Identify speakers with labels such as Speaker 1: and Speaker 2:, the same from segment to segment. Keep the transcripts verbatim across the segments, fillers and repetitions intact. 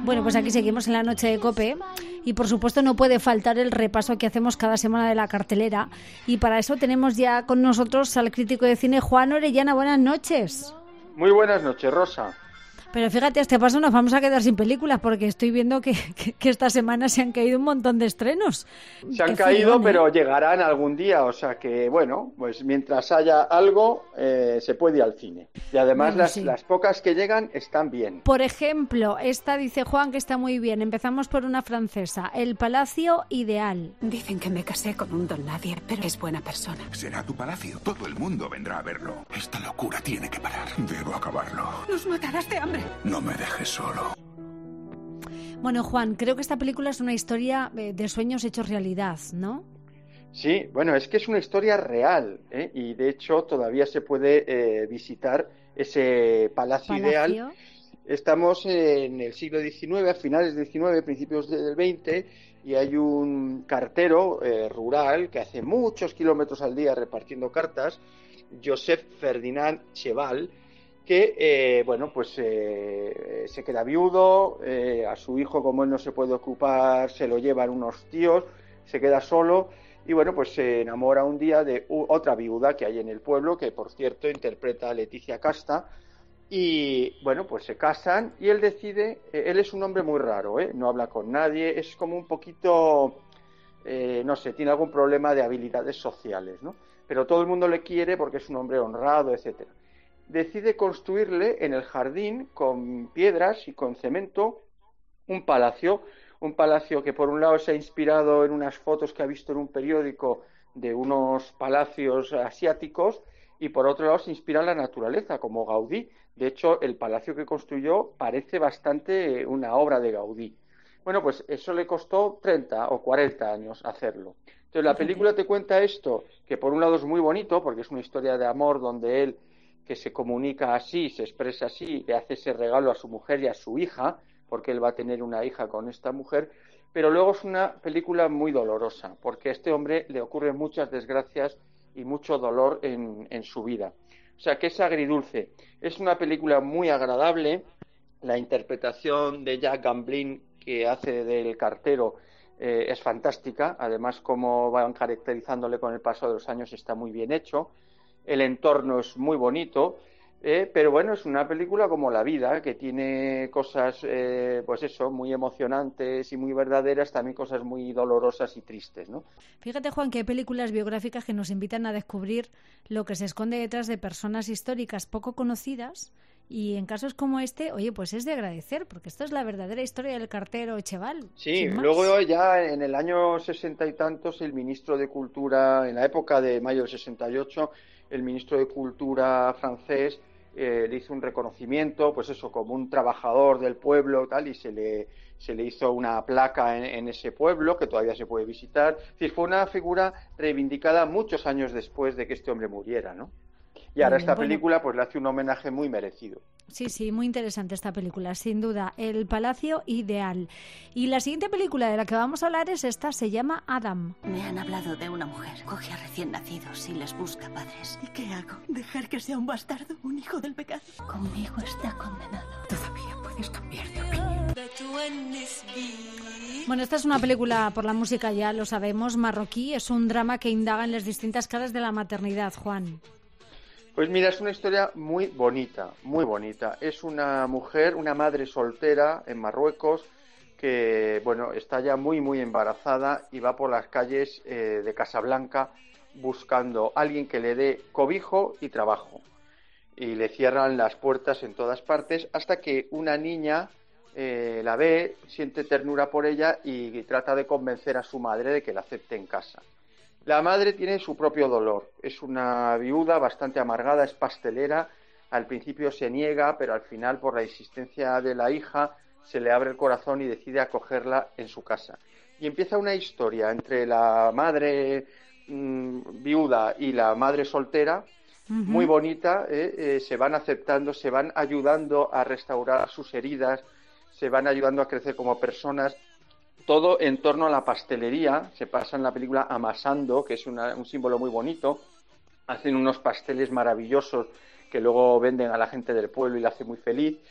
Speaker 1: Bueno, pues aquí seguimos en la noche de COPE y por supuesto no puede faltar el repaso que hacemos cada semana de la cartelera y para eso tenemos ya con nosotros al crítico de cine Juan Orellana. Buenas noches.
Speaker 2: Muy buenas noches, Rosa.
Speaker 1: Pero fíjate, a este paso nos vamos a quedar sin películas porque estoy viendo que, que, que esta semana se han caído un montón de estrenos.
Speaker 2: Se han
Speaker 1: Qué
Speaker 2: caído,
Speaker 1: follón, ¿eh?
Speaker 2: pero llegarán algún día, o sea que, bueno, pues mientras haya algo, eh, se puede ir al cine. Y además
Speaker 1: Bueno,
Speaker 2: las,
Speaker 1: sí.
Speaker 2: las pocas que llegan están bien.
Speaker 1: Por ejemplo, esta dice Juan que está muy bien. Empezamos por una francesa, El Palacio Ideal.
Speaker 3: Dicen que me casé con un don nadie, pero es buena persona.
Speaker 4: Será tu palacio. Todo el mundo vendrá a verlo. Esta locura tiene que parar. Debo acabarlo.
Speaker 3: Nos matarás de hambre.
Speaker 4: No me dejes solo.
Speaker 1: Bueno, Juan, creo que esta película es una historia eh, de sueños hechos realidad, ¿no?
Speaker 2: Sí, bueno, es que es una historia real, ¿eh? Y de hecho todavía se puede eh, visitar ese palacio,
Speaker 1: Palacio.
Speaker 2: ideal. Estamos en el siglo diecinueve, a finales del diecinueve, principios del veinte, y hay un cartero eh, rural que hace muchos kilómetros al día repartiendo cartas, Joseph Ferdinand Cheval, que, eh, bueno, pues eh, se queda viudo, eh, a su hijo, como él no se puede ocupar, se lo llevan unos tíos, se queda solo, y bueno, pues se enamora un día de u- otra viuda que hay en el pueblo, que por cierto interpreta a Leticia Casta, y bueno, pues se casan, y él decide, eh, él es un hombre muy raro, ¿eh? No habla con nadie, es como un poquito, eh, no sé, tiene algún problema de habilidades sociales, ¿no? Pero todo el mundo le quiere porque es un hombre honrado, etcétera. Decide construirle en el jardín con piedras y con cemento un palacio, un palacio que por un lado se ha inspirado en unas fotos que ha visto en un periódico de unos palacios asiáticos y por otro lado se inspira en la naturaleza, como Gaudí. De hecho, el palacio que construyó parece bastante una obra de Gaudí. Bueno, pues eso le costó treinta o cuarenta años hacerlo. Entonces la película te cuenta esto, que por un lado es muy bonito, porque es una historia de amor donde él, que se comunica así, se expresa así, le hace ese regalo a su mujer y a su hija, porque él va a tener una hija con esta mujer, pero luego es una película muy dolorosa, porque a este hombre le ocurren muchas desgracias y mucho dolor en, en su vida. O sea que es agridulce. Es una película muy agradable, la interpretación de Jack Gamblin, que hace del cartero, eh, es fantástica, además como van caracterizándole con el paso de los años está muy bien hecho. El entorno es muy bonito, eh, pero bueno, es una película como la vida, que tiene cosas, eh, pues eso, muy emocionantes y muy verdaderas, también cosas muy dolorosas y tristes, ¿no?
Speaker 1: Fíjate, Juan, que hay películas biográficas que nos invitan a descubrir lo que se esconde detrás de personas históricas poco conocidas y en casos como este, oye, pues es de agradecer, porque esto es la verdadera historia del cartero Cheval.
Speaker 2: Sí,
Speaker 1: sin más.
Speaker 2: luego ya en el año sesenta y tantos el ministro de Cultura, en la época de mayo del sesenta y ocho, el ministro de Cultura francés eh, le hizo un reconocimiento, pues eso, como un trabajador del pueblo tal, y se le, se le hizo una placa en, en ese pueblo que todavía se puede visitar. Es decir, fue una figura reivindicada muchos años después de que este hombre muriera, ¿no? Y ahora
Speaker 1: Muy bien,
Speaker 2: esta
Speaker 1: bueno.
Speaker 2: película pues le hace un homenaje muy merecido.
Speaker 1: Sí, sí, muy interesante esta película, sin duda. El Palacio Ideal. Y la siguiente película de la que vamos a hablar es esta, se llama Adam.
Speaker 3: Me han hablado de una mujer. Coge a recién nacidos y les busca padres. ¿Y qué hago? ¿Dejar que sea un bastardo? ¿Un hijo del pecado? Conmigo está condenado. Todavía puedes cambiar de opinión.
Speaker 1: Bueno, esta es una película, por la música ya lo sabemos, marroquí. Es un drama que indaga en las distintas caras de la maternidad, Juan.
Speaker 2: Pues mira, es una historia muy bonita, muy bonita. Es una mujer, una madre soltera en Marruecos que, bueno, está ya muy, muy embarazada y va por las calles eh, de Casablanca buscando a alguien que le dé cobijo y trabajo. Y le cierran las puertas en todas partes hasta que una niña eh, la ve, siente ternura por ella y trata de convencer a su madre de que la acepte en casa. La madre tiene su propio dolor, es una viuda bastante amargada, es pastelera, al principio se niega, pero al final por la insistencia de la hija se le abre el corazón y decide acogerla en su casa. Y empieza una historia entre la madre mmm, viuda y la madre soltera, uh-huh. muy bonita, ¿eh? Eh, se van aceptando, se van ayudando a restaurar sus heridas, se van ayudando a crecer como personas. Todo en torno a la pastelería, se pasa en la película amasando, que es una, un símbolo muy bonito, hacen unos pasteles maravillosos que luego venden a la gente del pueblo y la hace muy feliz,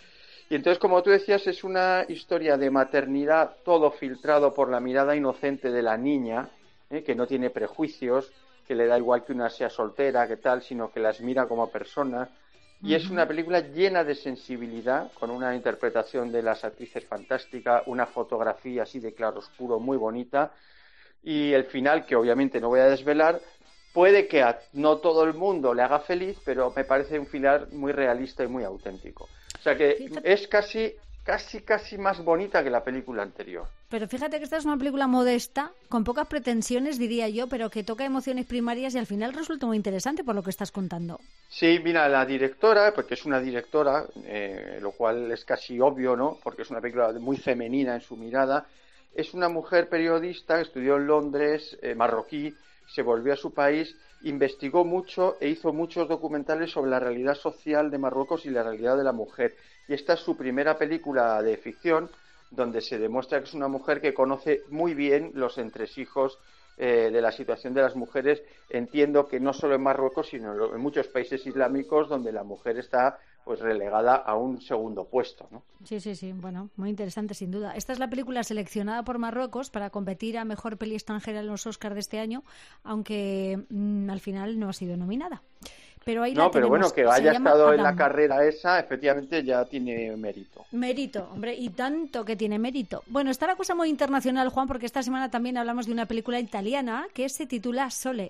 Speaker 2: Y entonces, como tú decías, es una historia de maternidad, todo filtrado por la mirada inocente de la niña, ¿eh? que no tiene prejuicios, que le da igual que una sea soltera, que tal, sino que las mira como personas. Y uh-huh. es una película llena de sensibilidad, con una interpretación de las actrices fantástica, una fotografía así de claroscuro muy bonita, y el final, que obviamente no voy a desvelar, puede que a no todo el mundo le haga feliz, pero me parece un final muy realista y muy auténtico. O sea que fíjate, es casi, casi, casi más bonita que la película anterior.
Speaker 1: Pero fíjate que esta es una película modesta, con pocas pretensiones, diría yo, pero que toca emociones primarias y al final resulta muy interesante por lo que estás contando.
Speaker 2: Sí, mira, la directora, porque es una directora, eh, lo cual es casi obvio, ¿no? Porque es una película muy femenina en su mirada. Es una mujer periodista, estudió en Londres, eh, marroquí, se volvió a su país, investigó mucho e hizo muchos documentales sobre la realidad social de Marruecos y la realidad de la mujer. Y esta es su primera película de ficción, donde se demuestra que es una mujer que conoce muy bien los entresijos eh, de la situación de las mujeres. Entiendo que no solo en Marruecos, sino en muchos países islámicos donde la mujer está pues relegada a un segundo puesto, ¿no?
Speaker 1: Sí, sí, sí. Bueno, muy interesante sin duda. Esta es la película seleccionada por Marruecos para competir a Mejor Peli Extranjera en los Oscars de este año, aunque mmm, al final no ha sido nominada. Pero ahí
Speaker 2: no,
Speaker 1: la
Speaker 2: pero
Speaker 1: tenemos.
Speaker 2: Bueno, que haya estado Adam. En la carrera esa, efectivamente ya tiene mérito.
Speaker 1: Mérito, hombre, y tanto que tiene mérito. Bueno, está la cosa muy internacional, Juan, porque esta semana también hablamos de una película italiana que se titula Sole.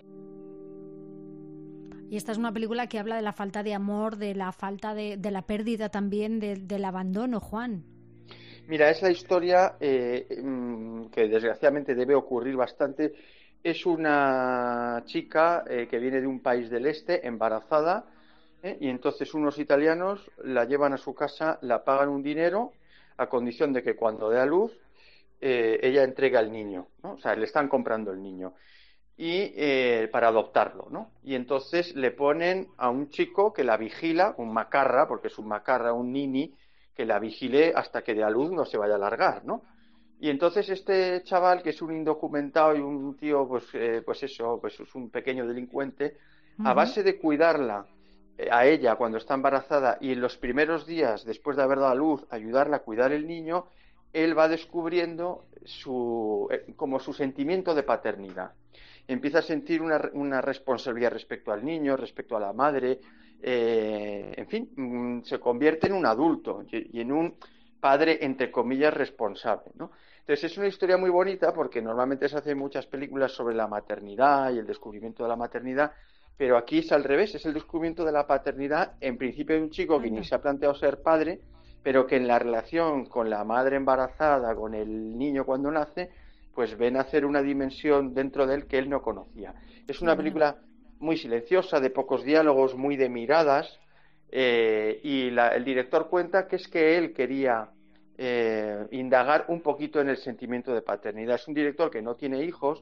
Speaker 1: Y esta es una película que habla de la falta de amor, de la falta de, de la pérdida también, de, del abandono, Juan.
Speaker 2: Mira, es la historia eh, que desgraciadamente debe ocurrir bastante. Es una chica eh, que viene de un país del este, embarazada, ¿eh? y entonces unos italianos la llevan a su casa, la pagan un dinero a condición de que cuando dé a luz eh, ella entrega al niño, ¿no? O sea, le están comprando el niño. y eh, para adoptarlo, ¿no? Y entonces le ponen a un chico que la vigila, un macarra, porque es un macarra, un nini, que la vigile hasta que de a luz no se vaya a largar, ¿no? Y entonces este chaval, que es un indocumentado y un tío, pues, eh, pues eso, pues es un pequeño delincuente, uh-huh. a base de cuidarla eh, a ella cuando está embarazada y en los primeros días después de haber dado a luz, ayudarla a cuidar el niño, él va descubriendo su, eh, como su sentimiento de paternidad. Empieza a sentir una, una responsabilidad respecto al niño, respecto a la madre, eh, en fin, se convierte en un adulto y, y en un padre, entre comillas, responsable, ¿no? Entonces es una historia muy bonita porque normalmente se hacen muchas películas sobre la maternidad y el descubrimiento de la maternidad, pero aquí es al revés, es el descubrimiento de la paternidad en principio de un chico que ni se ha planteado ser padre, pero que en la relación con la madre embarazada, con el niño cuando nace, pues ven a hacer una dimensión dentro de él que él no conocía. Es una película muy silenciosa, de pocos diálogos, muy de miradas, eh, y la, el director cuenta que es que él quería eh, indagar un poquito en el sentimiento de paternidad. Es un director que no tiene hijos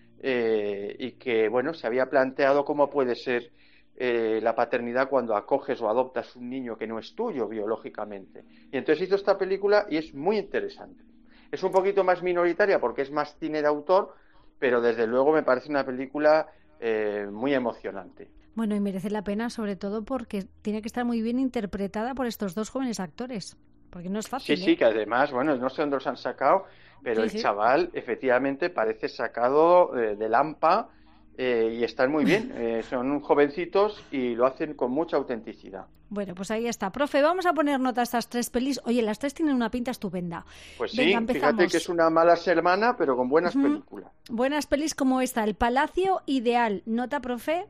Speaker 2: eh, y que, bueno, se había planteado cómo puede ser eh, la paternidad cuando acoges o adoptas un niño que no es tuyo biológicamente. Y entonces hizo esta película y es muy interesante. Es un poquito más minoritaria porque es más cine de autor, pero desde luego me parece una película eh, muy emocionante.
Speaker 1: Bueno, y merece la pena sobre todo porque tiene que estar muy bien interpretada por estos dos jóvenes actores, porque no es fácil.
Speaker 2: Sí,
Speaker 1: ¿eh?
Speaker 2: sí, que además, bueno, no sé dónde los han sacado, pero
Speaker 1: sí,
Speaker 2: el
Speaker 1: sí.
Speaker 2: chaval efectivamente parece sacado eh, de Lampa eh, y están muy bien. Eh, son jovencitos y lo hacen con mucha autenticidad.
Speaker 1: Bueno, pues ahí está. Profe, vamos a poner nota a estas tres pelis. Oye, las tres tienen una pinta estupenda.
Speaker 2: Pues
Speaker 1: Venga,
Speaker 2: sí,
Speaker 1: empezamos.
Speaker 2: Fíjate que es una mala semana, pero con buenas uh-huh. películas.
Speaker 1: Buenas pelis como esta, El Palacio Ideal. ¿Nota, profe?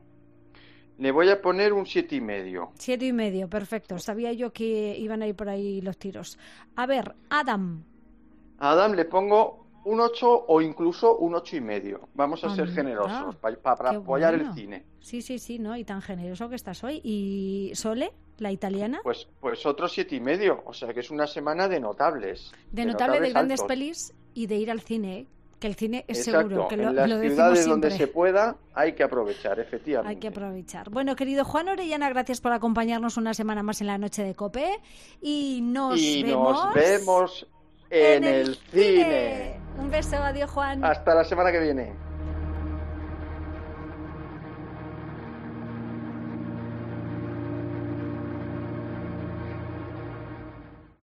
Speaker 2: Le voy a poner un siete y medio.
Speaker 1: Siete y medio, perfecto. Sabía yo que iban a ir por ahí los tiros. A ver, Adam.
Speaker 2: A Adam le pongo un ocho o incluso un ocho y medio. Vamos a
Speaker 1: Anda,
Speaker 2: ser generosos para pa, pa apoyar
Speaker 1: bueno.
Speaker 2: el cine.
Speaker 1: Sí, sí, sí, ¿no? Y tan generoso que estás hoy. ¿Y Sole, la italiana?
Speaker 2: Pues, pues otro siete y medio. O sea que es una semana de notables.
Speaker 1: De,
Speaker 2: de
Speaker 1: notable,
Speaker 2: notables
Speaker 1: de grandes
Speaker 2: altos.
Speaker 1: pelis y de ir al cine, ¿eh? Que el cine es
Speaker 2: Exacto.
Speaker 1: seguro, que lo,
Speaker 2: en las
Speaker 1: lo
Speaker 2: ciudades
Speaker 1: decimos
Speaker 2: donde
Speaker 1: siempre.
Speaker 2: se pueda hay que aprovechar, efectivamente.
Speaker 1: Hay que aprovechar. Bueno, querido Juan Orellana, gracias por acompañarnos una semana más en la noche de COPE y nos
Speaker 2: y
Speaker 1: vemos,
Speaker 2: nos vemos en,
Speaker 1: en el,
Speaker 2: el
Speaker 1: cine.
Speaker 2: cine.
Speaker 1: Un beso, adiós Juan.
Speaker 2: Hasta la semana que viene.